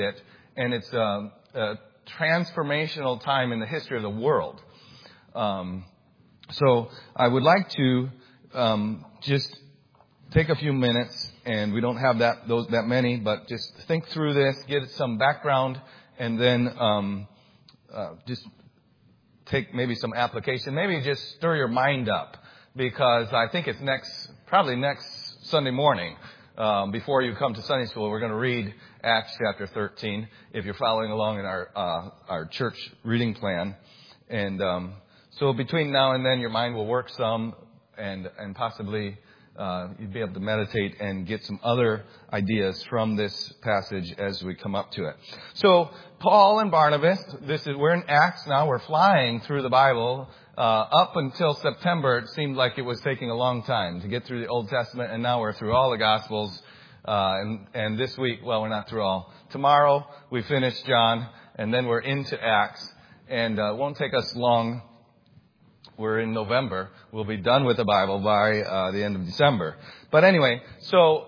it, and it's a transformational time in the history of the world. So I would like to just take a few minutes, and we don't have that many, but just think through this, get some background, and then just take maybe some application. Maybe just stir your mind up, because I think it's probably next Sunday morning, before you come to Sunday school, we're going to read Acts chapter 13, if you're following along in our church reading plan. And so between now and then, your mind will work some, and possibly you'd be able to meditate and get some other ideas from this passage as we come up to it. So Paul and Barnabas, we're in Acts now. We're flying through the Bible. Up until September, it seemed like it was taking a long time to get through the Old Testament, and now we're through all the Gospels. And this week, well, we're not through all. Tomorrow we finish John, and then we're into Acts, and it won't take us long. We're in November. We'll be done with the Bible by the end of December. But anyway, so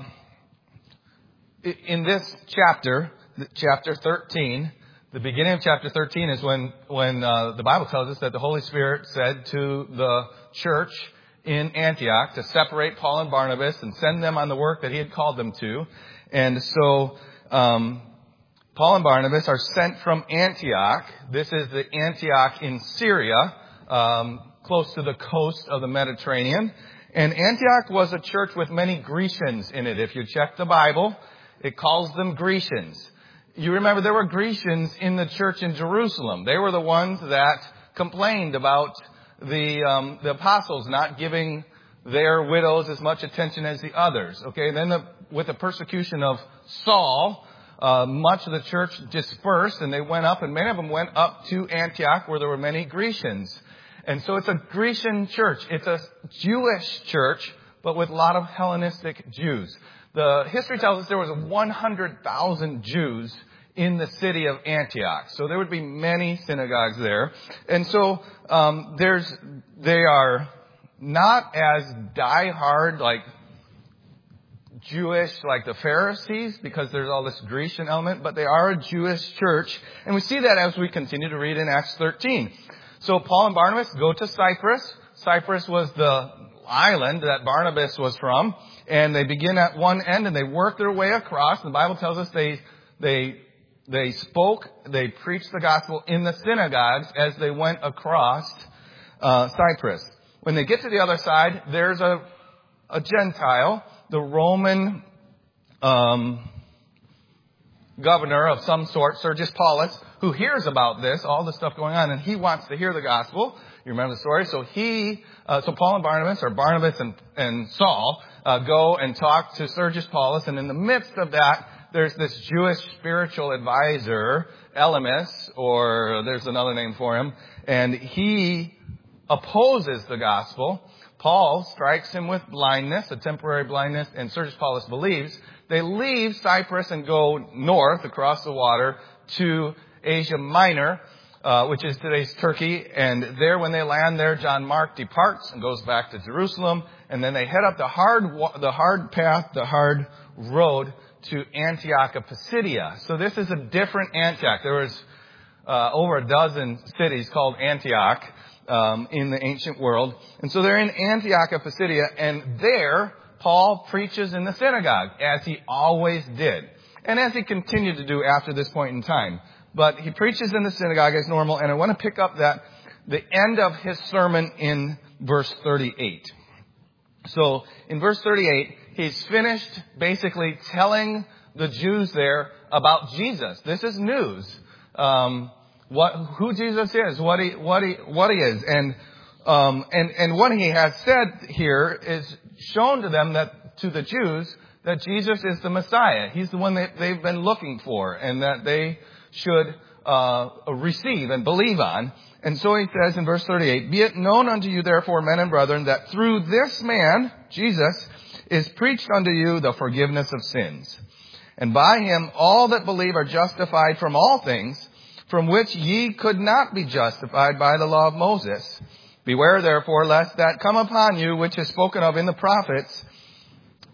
in this chapter 13, the beginning of chapter 13 is when the Bible tells us that the Holy Spirit said to the church in Antioch to separate Paul and Barnabas and send them on the work that he had called them to. And so Paul and Barnabas are sent from Antioch. This is the Antioch in Syria, close to the coast of the Mediterranean. And Antioch was a church with many Grecians in it. If you check the Bible, it calls them Grecians. You remember there were Grecians in the church in Jerusalem. They were the ones that complained about the apostles not giving their widows as much attention as the others. Okay, and then with the persecution of Saul, much of the church dispersed, and they went up, and many of them went up to Antioch, where there were many Grecians. And so it's a Grecian church. It's a Jewish church, but with a lot of Hellenistic Jews. The history tells us there was 100,000 Jews in the city of Antioch. So there would be many synagogues there. And so they are not as diehard like Jewish like the Pharisees, because there's all this Grecian element, but they are a Jewish church. And we see that as we continue to read in Acts 13. So Paul and Barnabas go to Cyprus. Cyprus was the island that Barnabas was from. And they begin at one end and they work their way across. The Bible tells us they preached the gospel in the synagogues as they went across Cyprus. When they get to the other side, there's a Gentile, the Roman governor of some sort, Sergius Paulus, who hears about this, all the stuff going on, and he wants to hear the gospel. You remember the story? So Paul and Barnabas, or Barnabas and Saul, go and talk to Sergius Paulus, and in the midst of that, there's this Jewish spiritual advisor, Elymas, or there's another name for him, and he opposes the gospel. Paul strikes him with blindness, a temporary blindness, and Sergius Paulus believes. They leave Cyprus and go north across the water to Asia Minor, which is today's Turkey. And there, when they land there, John Mark departs and goes back to Jerusalem. And then they head up the hard road to Antioch of Pisidia. So this is a different Antioch. There was over a dozen cities called Antioch in the ancient world. And so they're in Antioch of Pisidia, and there Paul preaches in the synagogue, as he always did, and as he continued to do after this point in time. But he preaches in the synagogue as normal, and I want to pick up the end of his sermon in verse 38. So in verse 38, he's finished basically telling the Jews there about Jesus. This is news. Who Jesus is, what he is, and what he has said here is shown to them, that to the Jews, that Jesus is the Messiah. He's the one that they've been looking for, and that they should receive and believe on. And so he says in verse 38, "Be it known unto you, therefore, men and brethren, that through this man, Jesus, is preached unto you the forgiveness of sins. And by him all that believe are justified from all things, from which ye could not be justified by the law of Moses. Beware therefore lest that come upon you which is spoken of in the prophets,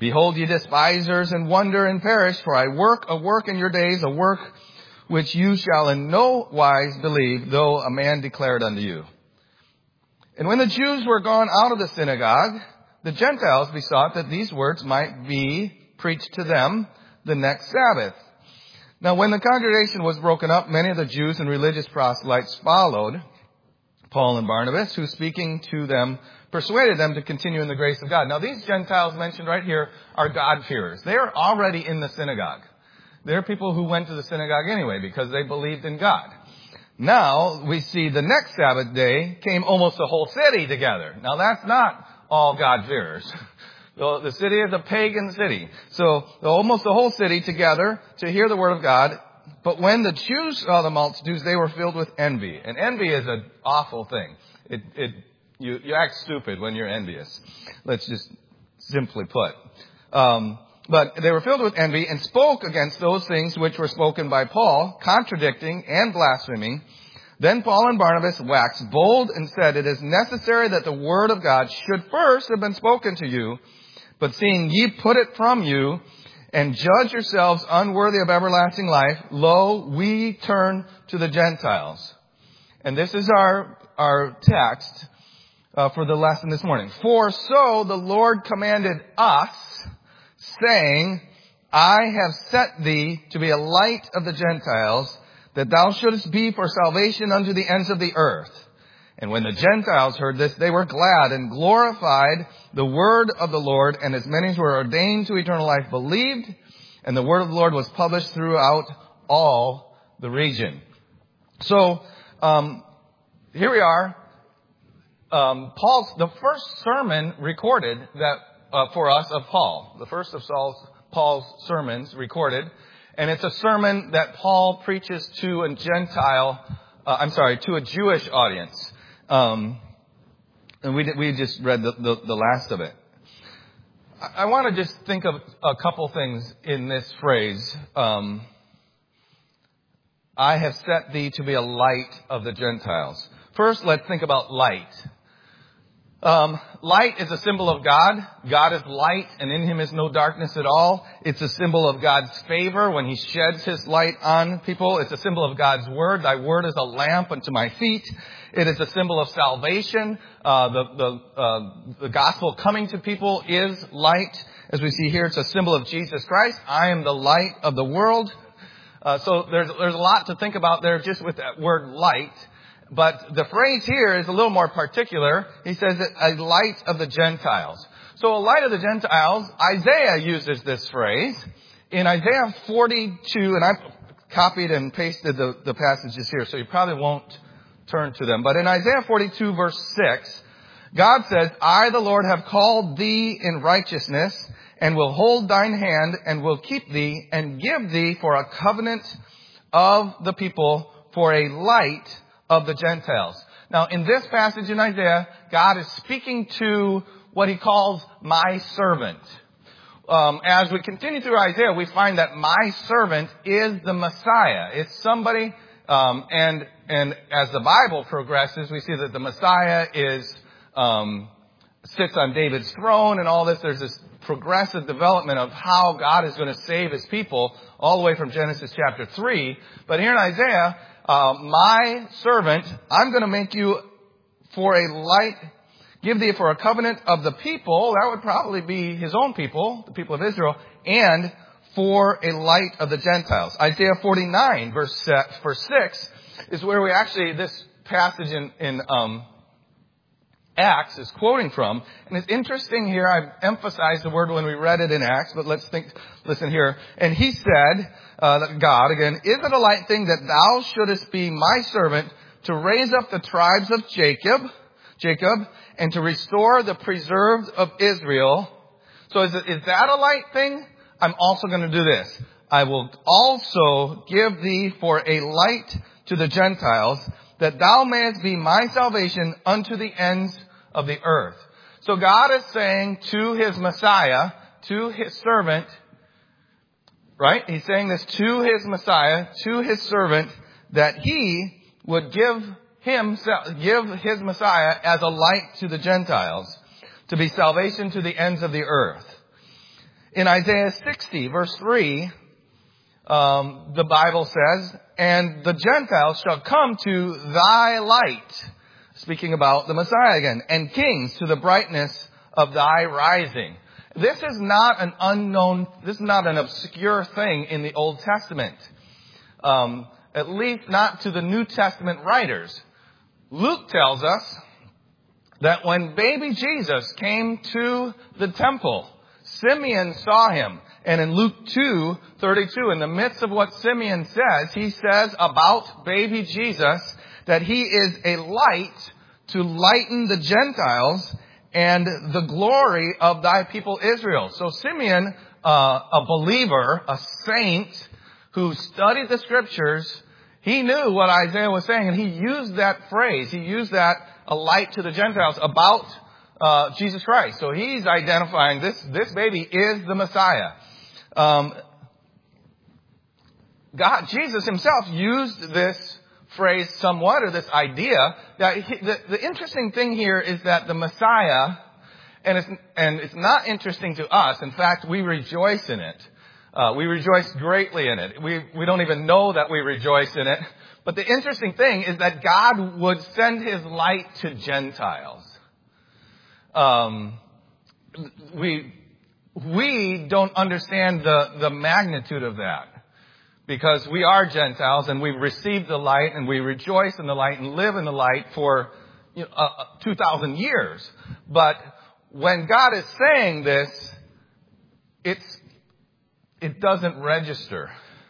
Behold, ye despisers, and wonder and perish, for I work a work in your days, a work which you shall in no wise believe, though a man declare it unto you. And when the Jews were gone out of the synagogue, the Gentiles besought that these words might be preached to them the next Sabbath. Now when the congregation was broken up, many of the Jews and religious proselytes followed Paul and Barnabas, who speaking to them persuaded them to continue in the grace of God. Now these Gentiles mentioned right here are God-fearers. They are already in the synagogue. They're people who went to the synagogue anyway because they believed in God. Now we see the next Sabbath day came almost the whole city together. Now that's not all God-fearers. The city is a pagan city. So almost the whole city together to hear the word of God. But when the Jews saw the multitudes, they were filled with envy. And envy is an awful thing. You act stupid when you're envious. Let's just simply put. But they were filled with envy and spoke against those things which were spoken by Paul, contradicting and blaspheming. Then Paul and Barnabas waxed bold and said, It is necessary that the word of God should first have been spoken to you, but seeing ye put it from you, and judge yourselves unworthy of everlasting life, lo, we turn to the Gentiles. And this is our text for the lesson this morning. For so the Lord commanded us, saying, I have set thee to be a light of the Gentiles, that thou shouldest be for salvation unto the ends of the earth. And when the Gentiles heard this, they were glad and glorified the word of the Lord, and as many as were ordained to eternal life believed, and the word of the Lord was published throughout all the region. So, here we are. The first sermon recorded that for us of Paul, the first of Paul's sermons recorded, and it's a sermon that Paul preaches to a to a Jewish audience. And we just read the last of it. I want to just think of a couple things in this phrase. I have set thee to be a light of the Gentiles. First, let's think about light. Light is a symbol of God. God is light, and in him is no darkness at all. It's a symbol of God's favor when he sheds his light on people. It's a symbol of God's word. Thy word is a lamp unto my feet. It is a symbol of salvation. The gospel coming to people is light. As we see here, it's a symbol of Jesus Christ. I am the light of the world. So there's a lot to think about there just with that word light. But the phrase here is a little more particular. He says that a light of the Gentiles. So a light of the Gentiles, Isaiah uses this phrase. In Isaiah 42, and I've copied and pasted the passages here, so you probably won't turn to them. But in Isaiah 42 verse 6, God says, I, the Lord, have called thee in righteousness, and will hold thine hand, and will keep thee, and give thee for a covenant of the people, for a light of the Gentiles. Now, in this passage in Isaiah, God is speaking to what he calls my servant. As we continue through Isaiah, we find that my servant is the Messiah. It's somebody, and as the Bible progresses, we see that the Messiah sits on David's throne and all this. There's this progressive development of how God is going to save his people all the way from Genesis chapter 3. But here in Isaiah, my servant, I'm going to make you for a light, give thee for a covenant of the people. That would probably be his own people, the people of Israel, and for a light of the Gentiles. Isaiah 49 verse 6 is where we actually, this passage in Acts is quoting from. And it's interesting here, I've emphasized the word when we read it in Acts, but listen here. And he said, God again, is it a light thing that thou shouldest be my servant to raise up the tribes of Jacob, and to restore the preserved of Israel? So is that a light thing? I'm also going to do this. I will also give thee for a light to the Gentiles, that thou mayest be my salvation unto the ends of the earth. So God is saying to his Messiah, to his servant, right? He's saying this to his Messiah, to his servant, that he would give his Messiah as a light to the Gentiles, to be salvation to the ends of the earth. In Isaiah 60, verse 3, the Bible says, "And the Gentiles shall come to thy light," speaking about the Messiah again, "and kings to the brightness of thy rising." This is not an unknown, this is not an obscure thing in the Old Testament. At least not to the New Testament writers. Luke tells us that when baby Jesus came to the temple, Simeon saw him. And in Luke 2:32, in the midst of what Simeon says, he says about baby Jesus that he is a light to lighten the Gentiles and the glory of thy people Israel. So Simeon, a believer, a saint who studied the scriptures, he knew what Isaiah was saying, and he used that phrase. He used that, a light to the Gentiles, about Jesus Christ. So he's identifying this baby is the Messiah. Jesus himself used this phrase somewhat, or this idea, that the interesting thing here is that the Messiah, and it's not interesting to us. In fact, we rejoice in it. We rejoice greatly in it. We don't even know that we rejoice in it. But the interesting thing is that God would send his light to Gentiles. We don't understand the magnitude of that, because we are Gentiles and we've received the light and we rejoice in the light and live in the light for 2,000 years. But when God is saying this, it doesn't register.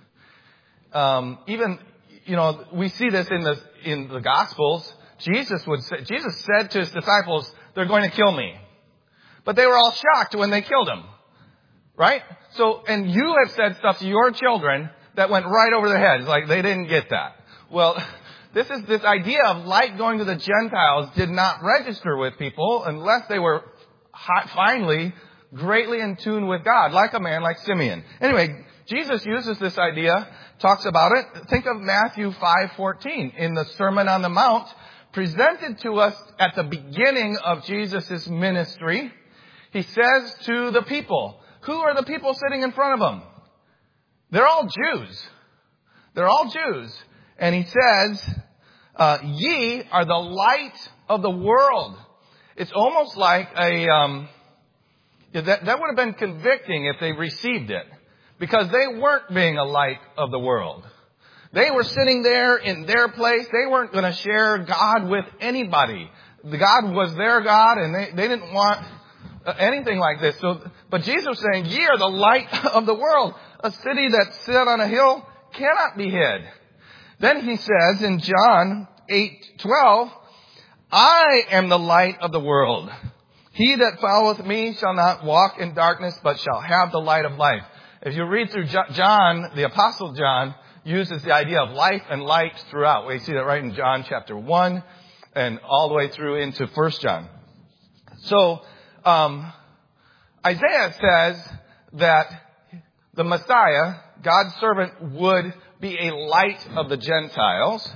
We see this in the Gospels. Jesus said to his disciples, "They're going to kill me." But they were all shocked when they killed him. Right? So, and you have said stuff to your children that went right over their heads, like they didn't get that. Well, this idea of light going to the Gentiles did not register with people unless they were finally greatly in tune with God, like a man like Simeon. Anyway, Jesus uses this idea, talks about it. Think of Matthew 5:14 in the Sermon on the Mount, presented to us at the beginning of Jesus' ministry. He says to the people, who are the people sitting in front of him? They're all Jews. They're all Jews. And he says, "Ye are the light of the world." It's almost like that would have been convicting if they received it, because they weren't being a light of the world. They were sitting there in their place. They weren't going to share God with anybody. The God was their God, and they didn't want anything like this. But Jesus was saying, "Ye are the light of the world. A city that's set on a hill cannot be hid." Then he says in John 8:12, "I am the light of the world. He that followeth me shall not walk in darkness, but shall have the light of life." If you read through John, the Apostle John uses the idea of life and light throughout. We see that right in John chapter 1 and all the way through into 1 John. So, Isaiah says that the Messiah, God's servant, would be a light of the Gentiles.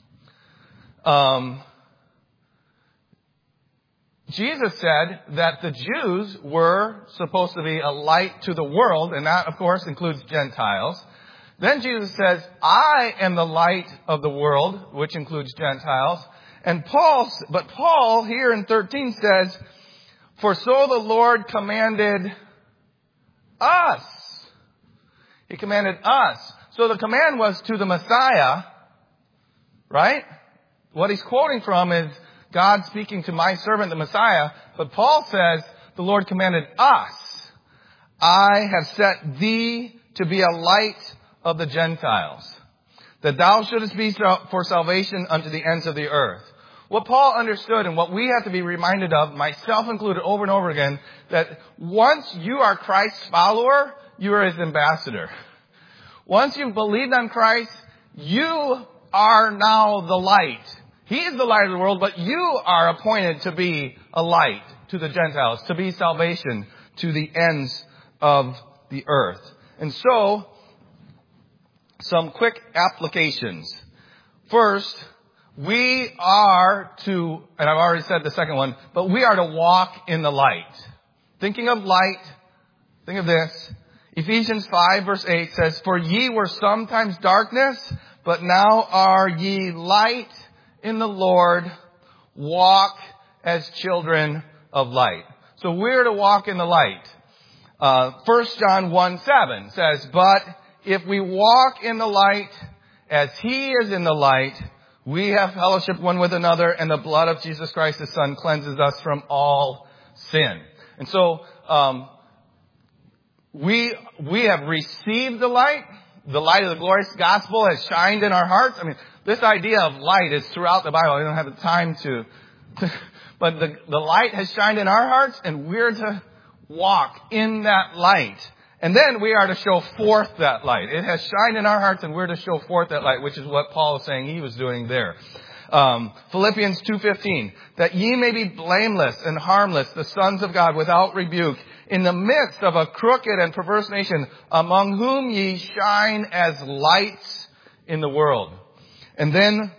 Jesus said that the Jews were supposed to be a light to the world, and that, of course, includes Gentiles. Then Jesus says, "I am the light of the world," which includes Gentiles. But Paul here in 13 says, "For so the Lord commanded us." He commanded us. So the command was to the Messiah, right? What he's quoting from is God speaking to my servant, the Messiah. But Paul says, the Lord commanded us. "I have set thee to be a light of the Gentiles, that thou shouldest be for salvation unto the ends of the earth." What Paul understood, and what we have to be reminded of, myself included over and over again, that once you are Christ's follower, you are his ambassador. Once you've believed on Christ, you are now the light. He is the light of the world, but you are appointed to be a light to the Gentiles, to be salvation to the ends of the earth. And so, some quick applications. First, we are to, and I've already said the second one, but we are to walk in the light. Thinking of light, Think of this. Ephesians 5 verse 8 says, "For ye were sometimes darkness, but now are ye light in the Lord. Walk as children of light." So we're to walk in the light. 1 John 1:7 says, "But if we walk in the light as he is in the light, we have fellowship one with another, and the blood of Jesus Christ, his Son, cleanses us from all sin." And so, we have received the light. The light of the glorious gospel has shined in our hearts. I mean, this idea of light is throughout the Bible. I don't have the time to but the light has shined in our hearts, and we're to walk in that light. And then we are to show forth that light. It has shined in our hearts, and we're to show forth that light, which is what Paul is saying he was doing there. Philippians 2:15, "That ye may be blameless and harmless, the sons of God, without rebuke, in the midst of a crooked and perverse nation, among whom ye shine as lights in the world." And then,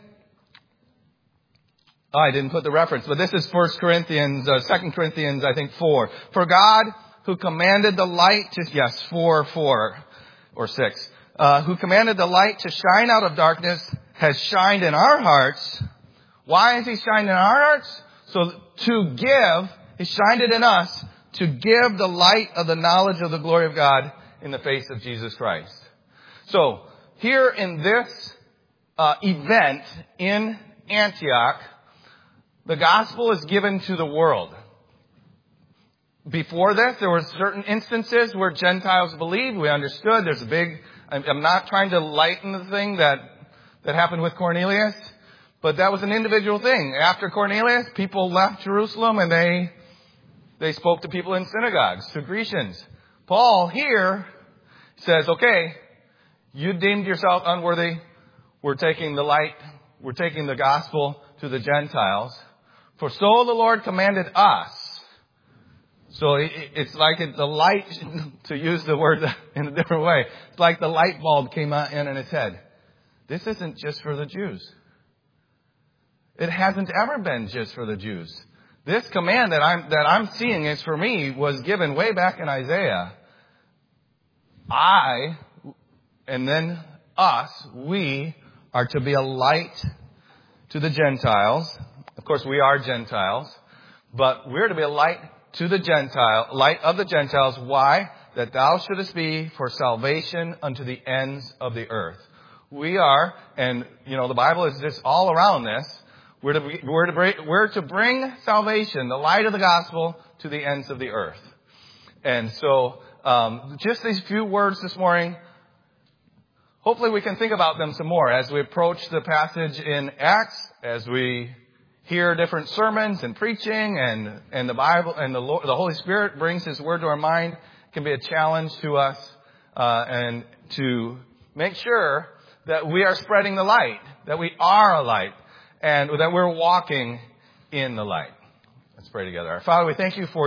I didn't put the reference, but this is 2 Corinthians 4. "For God, who commanded the light to," 4 or 6, "who commanded the light to shine out of darkness, has shined in our hearts." Why has he shined in our hearts? So he shined it in us to give the light of the knowledge of the glory of God in the face of Jesus Christ. So here in this event in Antioch, the gospel is given to the world. Before this, there were certain instances where Gentiles believed. We understood there's I'm not trying to lighten the thing that happened with Cornelius, but that was an individual thing. After Cornelius, people left Jerusalem and they spoke to people in synagogues, to Grecians. Paul here says, okay, you deemed yourself unworthy. We're taking the gospel to the Gentiles. For so the Lord commanded us. So it's like the light, to use the word in a different way, it's like the light bulb came in its head. This isn't just for the Jews. It hasn't ever been just for the Jews. This command that I'm seeing is for me was given way back in Isaiah. And then us, we are to be a light to the Gentiles. Of course, we are Gentiles, but we're to be a light to the light of the Gentiles. Why? That thou shouldest be for salvation unto the ends of the earth. We are, and the Bible is just all around this. We're to bring salvation, the light of the gospel, to the ends of the earth. And so, just these few words this morning, hopefully we can think about them some more as we approach the passage in Acts, as we hear different sermons and preaching, and the Bible and the Holy Spirit brings His Word to our mind. It can be a challenge to us, and to make sure that we are spreading the light, that we are a light, and that we're walking in the light. Let's pray together. Our Father, we thank you for